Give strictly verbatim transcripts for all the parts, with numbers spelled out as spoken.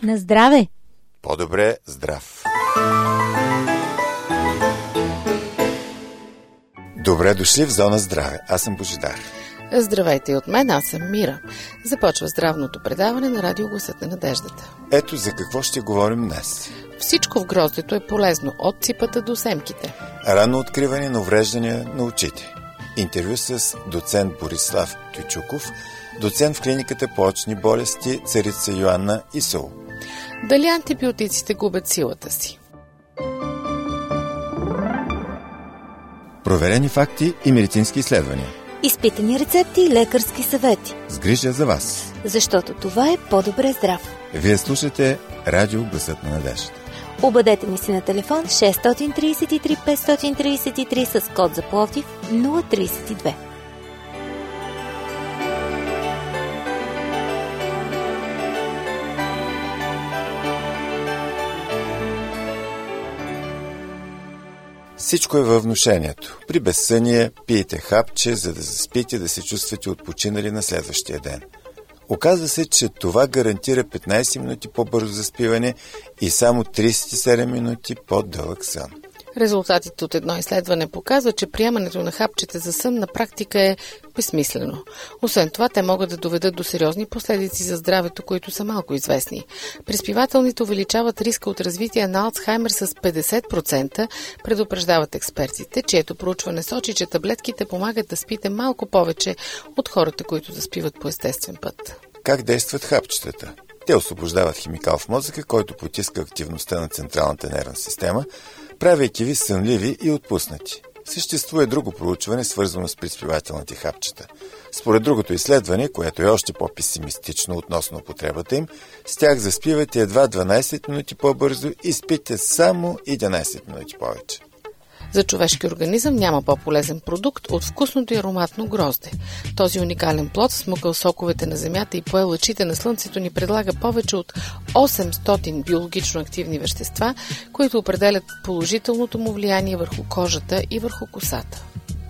На здраве! По-добре здрав! Добре дошли в Зона Здраве. Аз съм Божидар. Здравейте и от мен, аз съм Мира. Започва здравното предаване на радио Гласът на надеждата. Ето за какво ще говорим днес. Всичко в гроздето е полезно, от ципата до семките. Ранно откриване на увреждания на очите. Интервю с доцент Борислав Тючуков, доцент в клиниката по очни болести Царица Йоанна ИСУЛ. Дали антибиотиците губят силата си? Проверени факти и медицински изследвания. Изпитани рецепти и лекарски съвети. С грижа за вас. Защото това е по-добре здрав. Вие слушате Радио Гласът на надеждата. Обадете ни се на телефон шест три три пет три три с код за Пловдив нула три две. Всичко е във внушението. При безсъние пиете хапче, за да заспите, да се чувствате отпочинали на следващия ден. Оказва се, че това гарантира петнайсет минути по-бързо заспиване и само трийсет и седем минути по-дълъг сън. Резултатите от едно изследване показват, че приемането на хапчета за сън на практика е безсмислено. Освен това, те могат да доведат до сериозни последици за здравето, които са малко известни. Приспивателните увеличават риска от развитие на Алцхаймер с петдесет процента, предупреждават експертите, чието проучване сочи, че таблетките помагат да спите малко повече от хората, които заспиват по естествен път. Как действат хапчетата? Те освобождават химикал в мозъка, който потиска активността на централната нервна система, правейки ви сънливи и отпуснати. Съществува и друго проучване, свързано с приспивателните хапчета. Според другото изследване, което е още по-песимистично относно употребата им, с тях заспивате едва дванайсет минути по-бързо и спите само единайсет минути повече. За човешки организъм няма по-полезен продукт от вкусното и ароматно грозде. Този уникален плод, смукал соковете на земята и поел лъчите на слънцето, ни предлага повече от осемстотин биологично активни вещества, които определят положителното му влияние върху кожата и върху косата.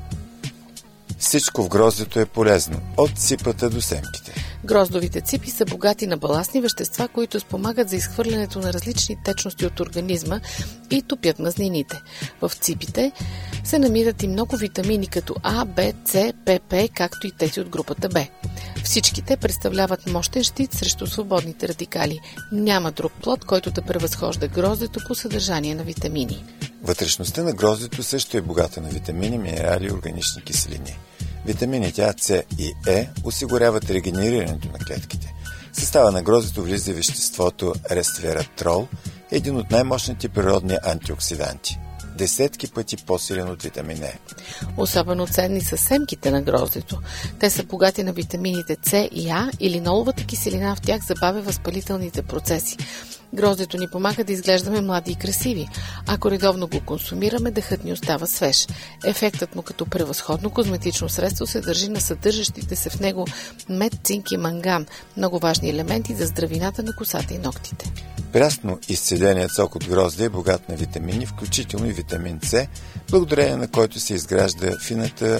Всичко в гроздето е полезно, от ципата до семките. Гроздовите ципи са богати на баластни вещества, които спомагат за изхвърлянето на различни течности от организма и топят мазнините. В ципите се намират и много витамини като А, Б, С, П, П, както и тези от групата Б. Всичките представляват мощен щит срещу свободните радикали. Няма друг плод, който да превъзхожда гроздето по съдържание на витамини. Вътрешността на гроздето също е богата на витамини, минерали и органични киселини. Витамините А, С и Е осигуряват регенерирането на клетките. В състава на гроздето влиза веществото ресвератрол, един от най-мощните природни антиоксиданти. Десетки пъти по-силен от витамин Е. Особено ценни са семките на гроздето. Те са богати на витамините С и А и линоловата киселина в тях забавя възпалителните процеси. Гроздето ни помага да изглеждаме млади и красиви. Ако редовно го консумираме, дъхът ни остава свеж. Ефектът му като превъзходно козметично средство се държи на съдържащите се в него мед, цинк и манган, много важни елементи за здравината на косата и ногтите. Прясно изцеденият сок от грозде е богат на витамини, включително и витамин С, благодарение на който се изгражда фината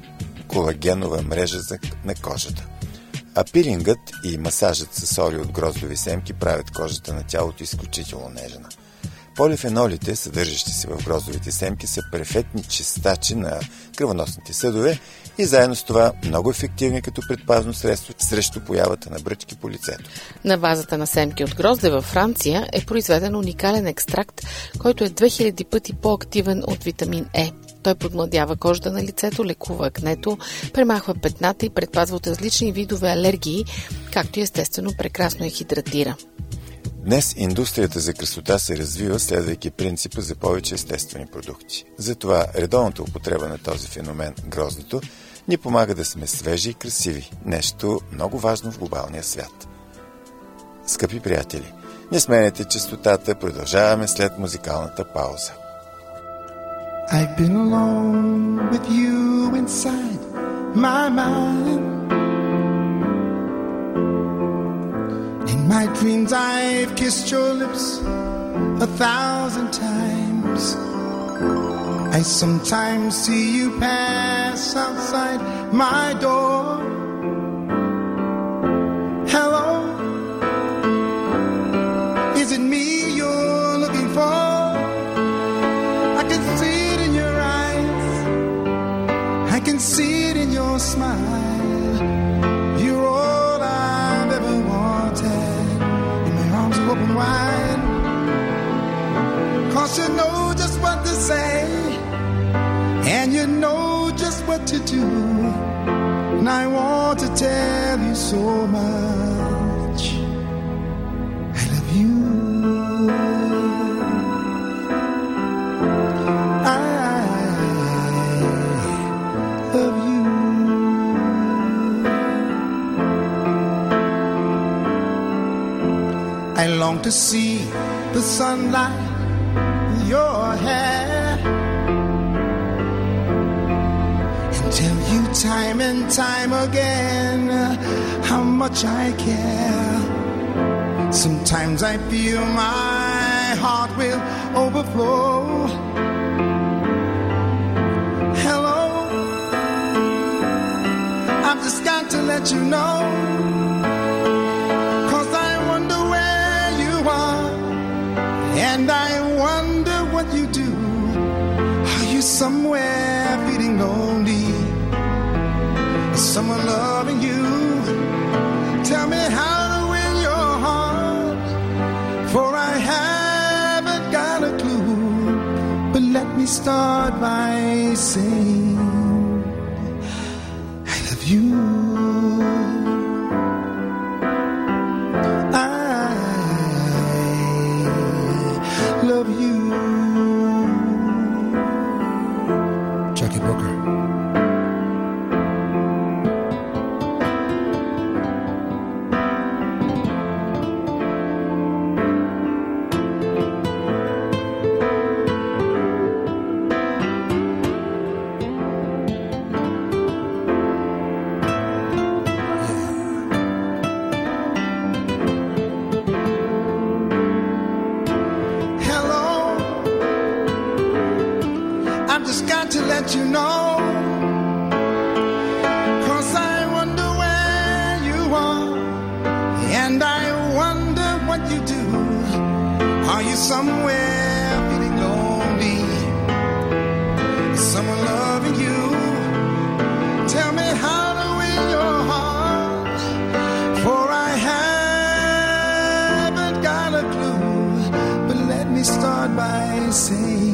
колагенова мрежа на кожата. А пилингът и масажът с соли от гроздови семки правят кожата на тялото изключително нежна. Полифенолите, съдържащи се в гроздовите семки, са перфектни чистачи на кръвоносните съдове и заедно с това много ефективни като предпазно средство срещу появата на бръчки по лицето. На базата на семки от грозде във Франция е произведен уникален екстракт, който е две хиляди пъти по-активен от витамин Е. Той подмладява кожата на лицето, лекува акнето, премахва петната и предпазва от различни видове алергии, както и естествено прекрасно я хидратира. Днес индустрията за красота се развива, следвайки принципа за повече естествени продукти. Затова редовната употреба на този феномен, гроздето, ни помага да сме свежи и красиви. Нещо много важно в глобалния свят. Скъпи приятели, не сменяйте честотата, продължаваме след музикалната пауза. I've been alone with you inside my mind. In my dreams I've kissed your lips a thousand times. I sometimes see you pass outside my door. Hello, it in your smile. You're all I've ever wanted. And my arms are open wide. Cause you know just what to say. And you know just what to do. And I want to tell you so much. I love you. I love you. I long to see the sunlight in your hair. Tell you time and time again how much I care. Sometimes I feel my heart will overflow. Hello, I've just got to let you know. Cause I wonder where you are. And I wonder what you do. Are you somewhere feeling lonely? Someone loving you. Tell me how to win your heart, for I haven't got a clue. But let me start by saying I love you. I love you. Jackie Booker. To let you know, cause I wonder where you are, and I wonder what you do. Are you somewhere feeling lonely? Someone loving you? Tell me how to win your heart, for I haven't got a clue. But let me start by saying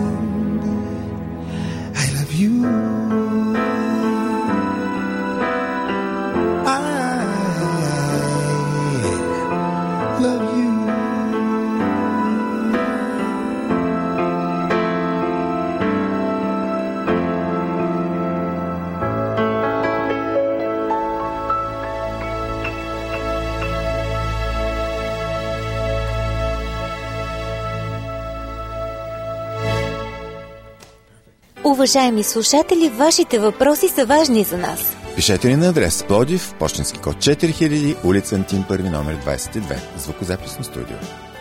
you. I love you. Уважаеми слушатели, вашите въпроси са важни за нас. Пишете ни на адрес Пловдив, пощенски код четири хиляди, улица Антим първи, номер двадесет и две, звукозаписно студио.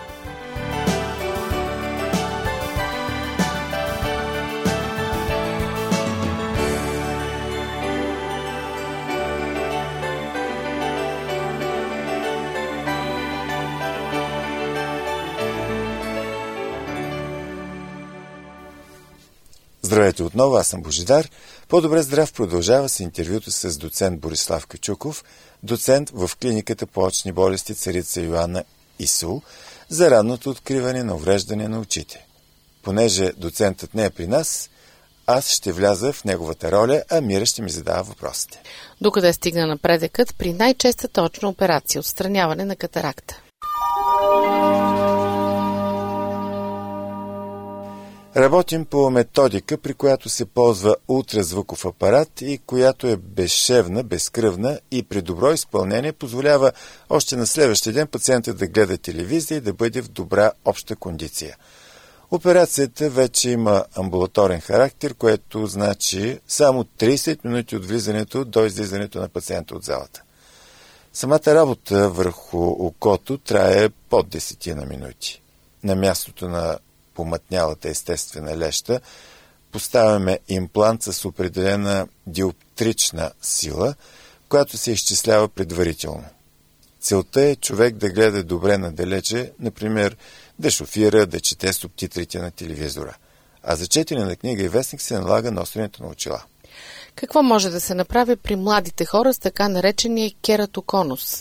Здравейте отново, аз съм Божидар. По-добре здрав продължава с интервюто с доцент Борислав Кючуков, доцент в клиниката по очни болести Царица Йоанна ИСУЛ, за ранното откриване на увреждане на очите. Понеже доцентът не е при нас, аз ще вляза в неговата роля, а Мира ще ми задава въпросите. Докъде стигна напредъкът при най-честата очна операция – отстраняване на катаракта? Работим по методика, при която се ползва ултразвуков апарат и която е безшевна, безкръвна и при добро изпълнение позволява още на следващия ден пациента да гледа телевизия и да бъде в добра обща кондиция. Операцията вече има амбулаторен характер, което значи само тридесет минути от влизането до излизането на пациента от залата. Самата работа върху окото трае под десетина минути. На мястото на помътнялата естествена леща поставяме имплант с определена диоптрична сила, която се изчислява предварително. Целта е човек да гледа добре надалече, например да шофира, да чете субтитрите на телевизора. А за четене на книга и вестник се налага носенето на очила. Какво може да се направи при младите хора с така наречения кератоконус?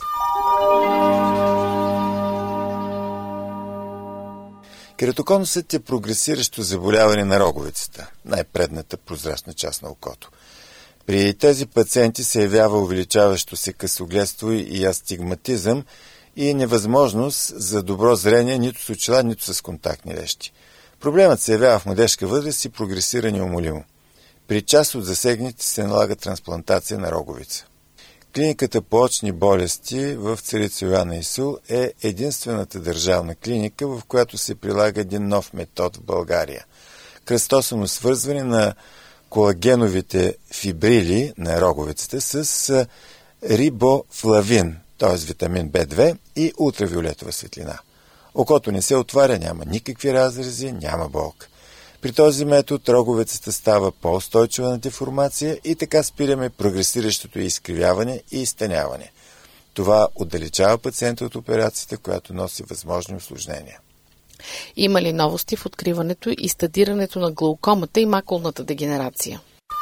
Кератоконусът е прогресиращо заболяване на роговицата, най-предната прозрачна част на окото. При тези пациенти се явява увеличаващо се късогледство и астигматизъм и невъзможност за добро зрение нито с очила, нито с контактни лещи. Проблемът се явява в младежка възраст и прогресира неумолимо. При част от засегнатите се налага трансплантация на роговица. Клиниката по очни болести в Царица Йоанна Исул е единствената държавна клиника, в която се прилага един нов метод в България – кръстосано свързване на колагеновите фибрили на роговицата с рибофлавин, т.е. витамин Б две и ултравиолетова светлина. Окото не се отваря, няма никакви разрези, няма болка. При този метод роговицата става по-устойчива на деформация и така спираме прогресиращото изкривяване и изтъняване. Това отдалечава пациента от операцията, която носи възможни усложнения. Има ли новости в откриването и стадирането на глаукомата и макулната дегенерация?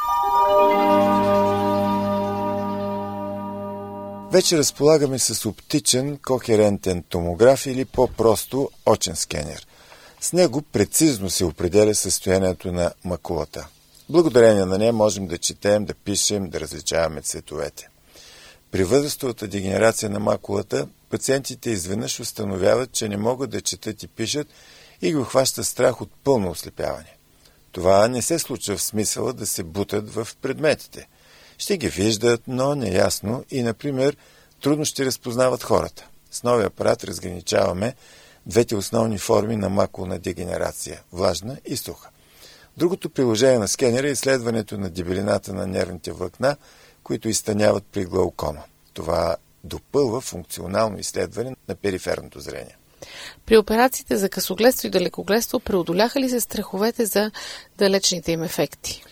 Вече разполагаме с оптичен кохерентен томограф или по-просто очен скенер. С него прецизно се определя състоянието на макулата. Благодарение на нея можем да четем, да пишем, да различаваме цветовете. При възрастовата дегенерация на макулата пациентите изведнъж установяват, че не могат да четат и пишат и го хваща страх от пълно ослепяване. Това не се случва в смисъла да се бутат в предметите. Ще ги виждат, но неясно и, например, трудно ще разпознават хората. С новия апарат разграничаваме двете основни форми на макулна дегенерация – влажна и суха. Другото приложение на скенера е изследването на дебелината на нервните влакна, които изтъняват при глаукома. Това допълва функционално изследване на периферното зрение. При операциите за късогледство и далекогледство преодоляха ли се страховете за далечните им ефекти?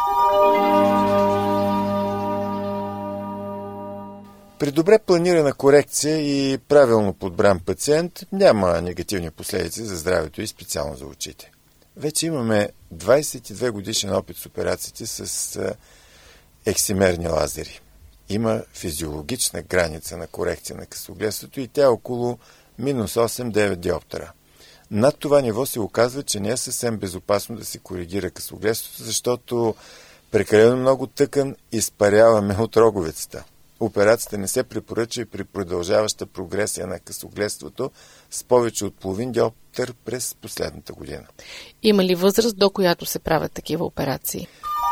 При добре планирана корекция и правилно подбран пациент няма негативни последици за здравето и специално за очите. Вече имаме двадесет и две годишен опит с операциите с ексимерни лазери. Има физиологична граница на корекция на късогледството и тя е около минус осем до девет диоптера. Над това ниво се оказва, че не е съвсем безопасно да се коригира късогледството, защото прекалено много тъкан изпаряваме от роговицата. Операцията не се препоръча и при продължаваща прогресия на късогледството с повече от половин диоптер през последната година. Има ли възраст, до която се правят такива операции?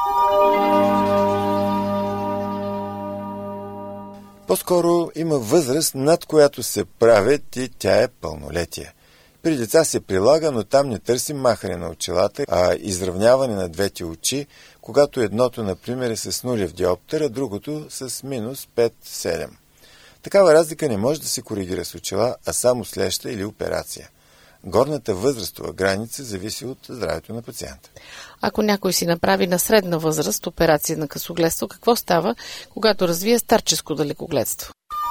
По-скоро има възраст, над която се правят и тя е пълнолетие. При деца се прилага, но там не търсим махане на очилата, а изравняване на двете очи, когато едното, например, е с нулев диоптер, а другото с минус пет-седем. Такава разлика не може да се коригира с очила, а само с леща или операция. Горната възрастова граница зависи от здравето на пациента. Ако някой си направи на средна възраст операция на късогледство, какво става, когато развие старческо далекогледство?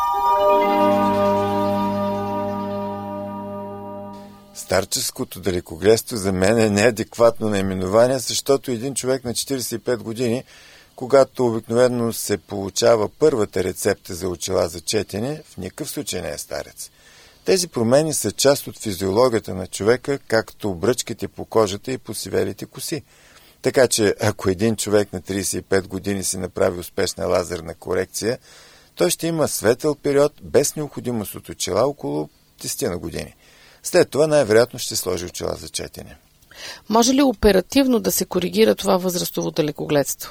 Старческото далекогледство за мен е неадекватно наименование, защото един човек на четиридесет и пет години, когато обикновено се получава първата рецепта за очила за четене, в никакъв случай не е старец. Тези промени са част от физиологията на човека, както бръчките по кожата и посивелите коси. Така че, ако един човек на тридесет и пет години си направи успешна лазерна корекция, той ще има светъл период без необходимост от очила около десет на години. След това най-вероятно ще сложи очила за четене. Може ли оперативно да се коригира това възрастово далекогледство?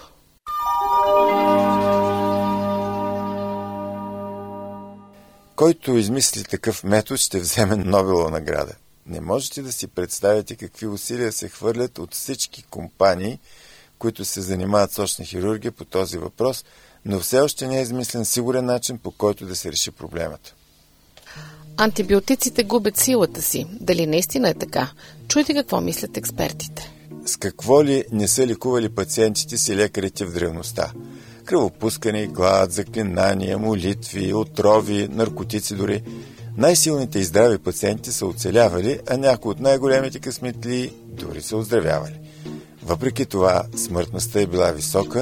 Който измисли такъв метод, ще вземе Нобелова награда. Не можете да си представите какви усилия се хвърлят от всички компании, които се занимават с очна хирургия по този въпрос, но все още не е измислен сигурен начин, по който да се реши проблемът. Антибиотиците губят силата си. Дали наистина е така? Чуйте какво мислят експертите. С какво ли не са лекували пациентите си лекарите в древността? Кръвопускане, глад, заклинания, молитви, отрови, наркотици дори. Най-силните и здрави пациенти са оцелявали, а някои от най-големите късметли дори са оздравявали. Въпреки това, смъртността е била висока,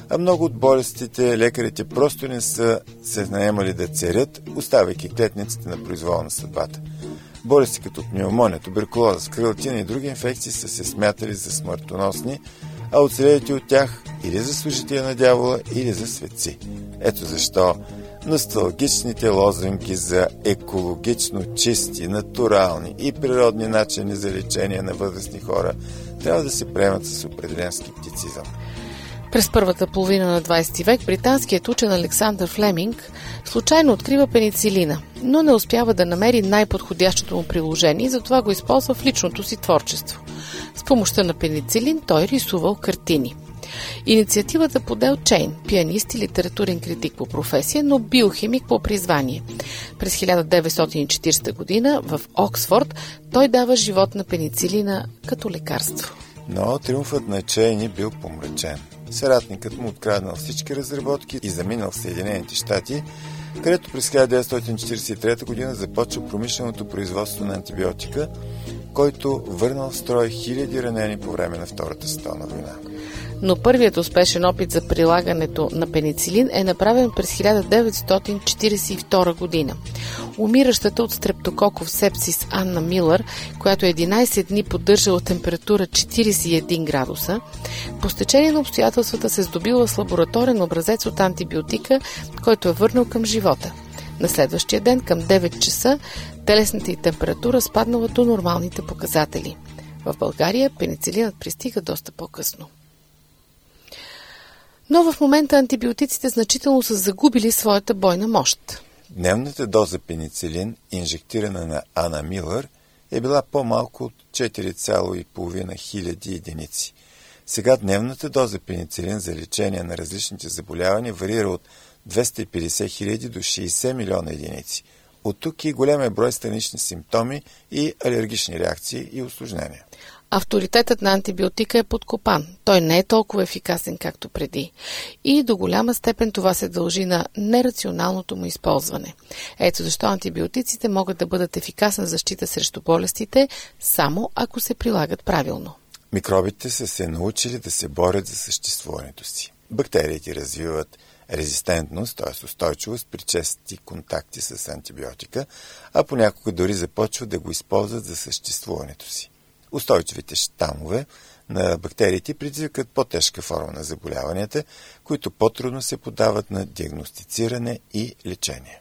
а много от болестите лекарите просто не са се наемали да царят, оставяйки клетниците на произвола на съдбата. Болести като пневмония, туберкулоза, скарлатина и други инфекции са се смятали за смъртоносни, а оцелелите от тях или за служители на дявола, или за светци. Ето защо носталгичните лозунги за екологично чисти, натурални и природни начини за лечение на възрастни хора трябва да се приемат с определен скептицизъм. През първата половина на двадесети век британският учен Александър Флеминг случайно открива пеницилина, но не успява да намери най-подходящото му приложение и затова го използва в личното си творчество. С помощта на пеницилин той рисувал картини. Инициативата подел Чейн, пианист и литературен критик по професия, но биохимик по призвание. През хиляда деветстотин и четиридесета година в Оксфорд той дава живот на пеницилина като лекарство. Но триумфът на Чейн бил помрачен. Съратникът му откраднал всички разработки и заминал в Съединените щати, където през хиляда деветстотин четиридесет и трета година започва промишленото производство на антибиотика, който върнал в строй хиляди ранени по време на Втората световна война. Но първият успешен опит за прилагането на пеницилин е направен през хиляда деветстотин четиридесет и втора година. Умиращата от стрептококов сепсис Анна Милър, която единадесет дни поддържала температура четиридесет и един градуса, по стечение на обстоятелствата се здобила с лабораторен образец от антибиотика, който е върнал към живота. На следващия ден към девет часа телесната й температура спаднала до нормалните показатели. В България пеницилинът пристига доста по-късно. Но в момента антибиотиците значително са загубили своята бойна мощ. Дневната доза пеницилин, инжектирана на Ана Милър, е била по-малко от четири цяло и половина хиляди единици. Сега дневната доза пеницилин за лечение на различните заболявания варира от двеста и петдесет хиляди до шейсет милиона единици. От тук и големия брой странични симптоми и алергични реакции и усложнения. Авторитетът на антибиотика е подкопан. Той не е толкова ефикасен, както преди. И до голяма степен това се дължи на нерационалното му използване. Ето защо антибиотиците могат да бъдат ефикасна защита срещу болестите, само ако се прилагат правилно. Микробите са се научили да се борят за съществуването си. Бактериите развиват резистентност, т.е. устойчивост при чести контакти с антибиотика, а понякога дори започват да го използват за съществуването си. Устойчивите щамове на бактериите предизвикат по-тежка форма на заболяванията, които по-трудно се подават на диагностициране и лечение.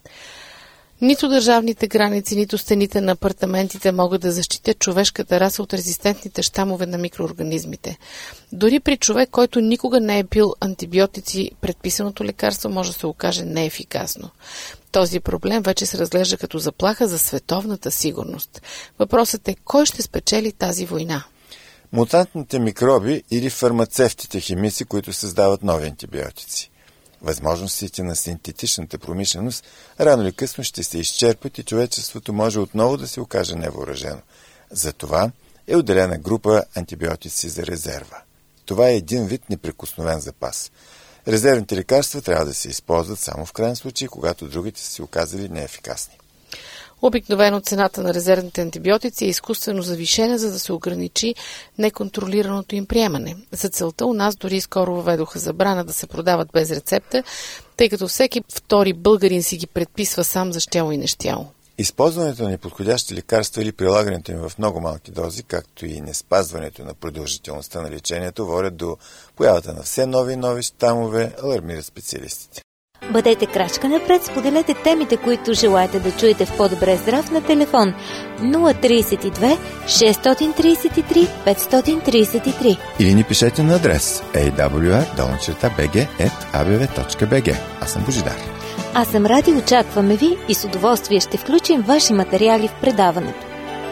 Нито държавните граници, нито стените на апартаментите могат да защитят човешката раса от резистентните щамове на микроорганизмите. Дори при човек, който никога не е пил антибиотици, предписаното лекарство може да се окаже неефикасно. Този проблем вече се разглежда като заплаха за световната сигурност. Въпросът е кой ще спечели тази война? Мутантните микроби или фармацевтите химици, които създават нови антибиотици. Възможностите на синтетичната промишленост рано или късно ще се изчерпят и човечеството може отново да се окаже невъоръжено. Затова е отделена група антибиотици за резерва. Това е един вид неприкосновен запас. Резервните лекарства трябва да се използват само в крайен случай, когато другите са се оказали неефикасни. Обикновено цената на резервните антибиотици е изкуствено завишена, за да се ограничи неконтролираното им приемане. За целта у нас дори скоро въведоха забрана да се продават без рецепта, тъй като всеки втори българин си ги предписва сам за щяло и нещяло. Използването на неподходящи лекарства или прилагането им в много малки дози, както и неспазването на продължителността на лечението, водят до появата на все нови и нови щамове, алармират специалистите. Бъдете крачка напред, споделете темите, които желаете да чуете в По-добре здрав на телефон нула три две шест три три пет три три или ни пишете на адрес ей дабъл ю ар долна черта би джи ет а бе ве точка би джи. Аз съм Божидар. Аз съм Ради, очакваме ви и с удоволствие ще включим ваши материали в предаването.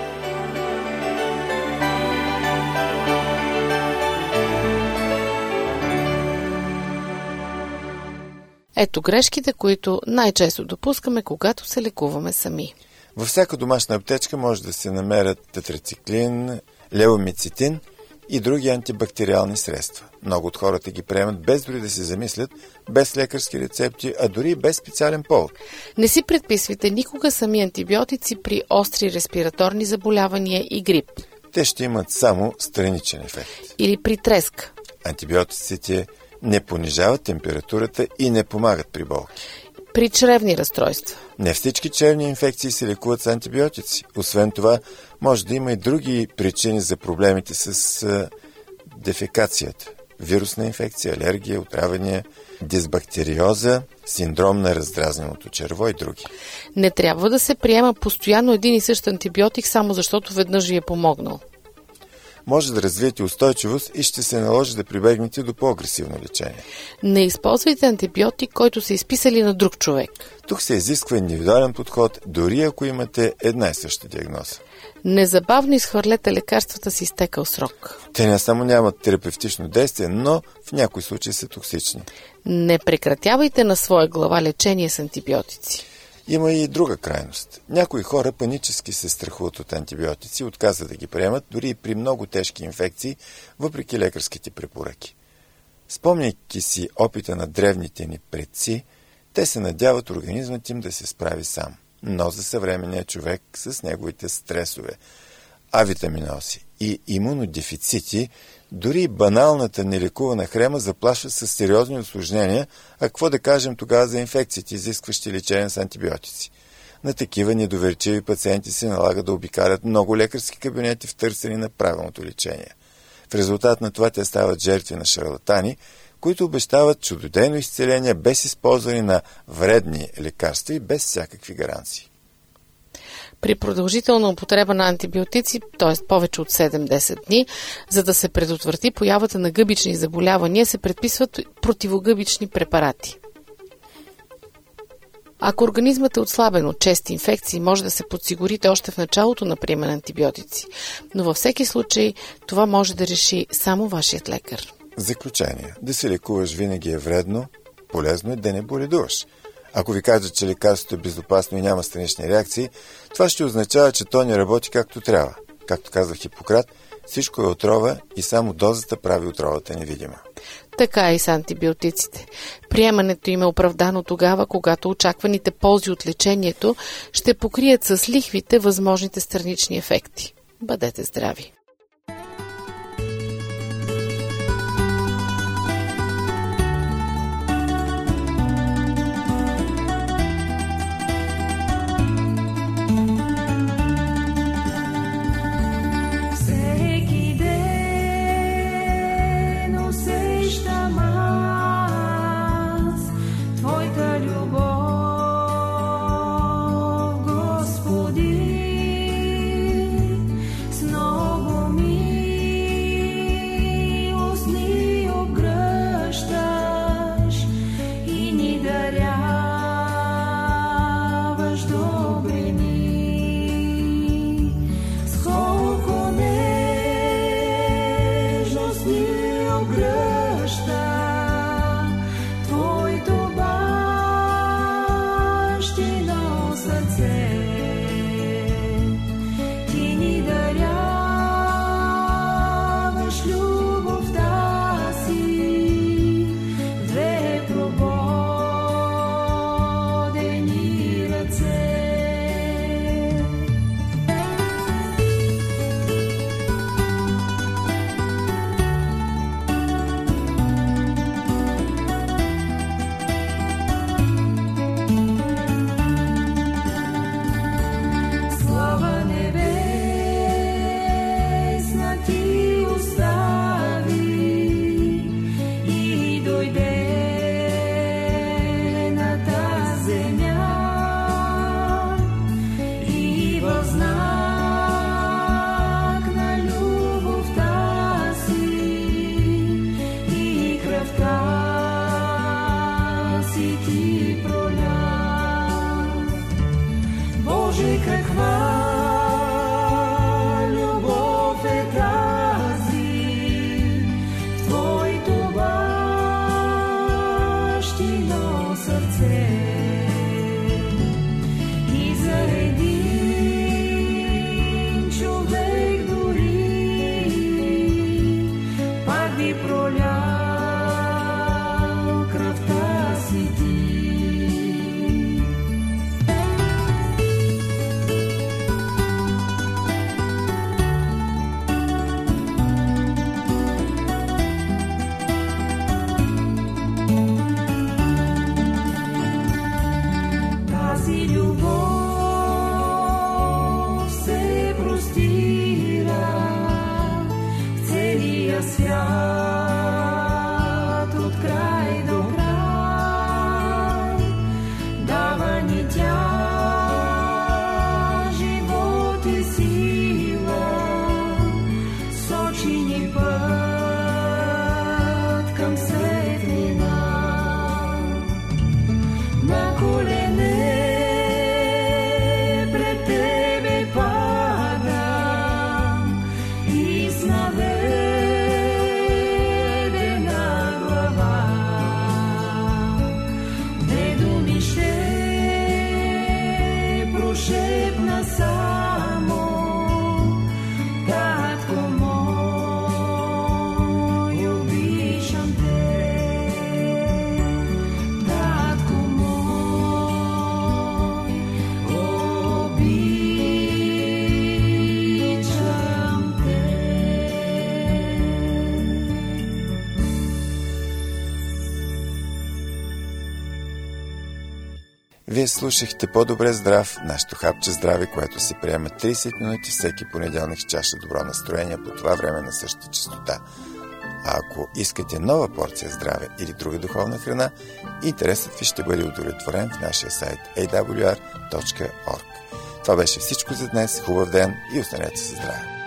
Ето грешките, които най-често допускаме, когато се лекуваме сами. Във всяка домашна аптечка може да се намерят тетрациклин, левомицетин и други антибактериални средства. Много от хората ги приемат без дори да се замислят, без лекарски рецепти, а дори без специален повод. Не си предписвайте никога сами антибиотици при остри респираторни заболявания и грип. Те ще имат само страничен ефект. Или при треска. Антибиотиците не понижават температурата и не помагат при болки. При чревни разстройства. Не всички чревни инфекции се лекуват с антибиотици. Освен това, може да има и други причини за проблемите с а, дефекацията. Вирусна инфекция, алергия, отравяния, дисбактериоза, синдром на раздразненото черво и други. Не трябва да се приема постоянно един и същ антибиотик, само защото веднъж ви е помогнал. Може да развиете устойчивост и ще се наложи да прибегнете до по-агресивно лечение. Не използвайте антибиотик, който са изписали на друг човек. Тук се изисква индивидуален подход, дори ако имате една и съща диагноза. Незабавно изхвърлете лекарствата с изтекал срок. Те не само нямат терапевтично действие, но в някои случаи са токсични. Не прекратявайте на своя глава лечение с антибиотици. Има и друга крайност. Някои хора панически се страхуват от антибиотици, отказват да ги приемат, дори и при много тежки инфекции, въпреки лекарските препоръки. Спомняйки си опита на древните ни предци, те се надяват организмът им да се справи сам. Но за съвременния човек с неговите стресове, авитаминози и имунодефицити, дори и баналната нелекувана хрема заплашва с сериозни усложнения, а какво да кажем тогава за инфекциите, изискващи лечение с антибиотици. На такива недоверчиви пациенти се налага да обикалят много лекарски кабинети в търсене на правилното лечение. В резултат на това те стават жертви на шарлатани, които обещават чудодейно изцеление без използване на вредни лекарства и без всякакви гаранции. При продължителна употреба на антибиотици, т.е. повече от седем-десет дни, за да се предотврати появата на гъбични заболявания, се предписват противогъбични препарати. Ако организмът е отслабен от чести инфекции, може да се подсигурите още в началото на приема на антибиотици, но във всеки случай това може да реши само вашият лекар. Заключение. Да се лекуваш винаги е вредно, полезно е да не боледуваш. Ако ви кажат, че лекарството е безопасно и няма странични реакции, това ще означава, че то не работи както трябва. Както казва Хипократ, всичко е отрова и само дозата прави отровата невидима. Така и с антибиотиците. Приемането им е оправдано тогава, когато очакваните ползи от лечението ще покрият с лихвите възможните странични ефекти. Бъдете здрави! само, татко мой, обичам те, татко мой, обичам те. Вие слушахте По-добре здрав, нашето хапче здраве, което се приема трийсет минути всеки понеделник с чаша добро настроение по това време на същата честота. А ако искате нова порция здраве или друга духовна храна, интересът ви ще бъде удовлетворен в нашия сайт ей дабъл ю ар точка орг. Това беше всичко за днес. Хубав ден и останете си здрави!